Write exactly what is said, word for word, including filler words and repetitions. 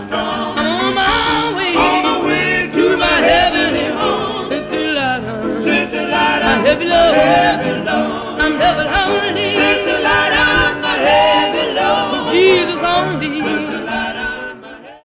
I'm on my way, on my way to my heavenly home. Since the light, since the light, my heavy load, I'm never lonely.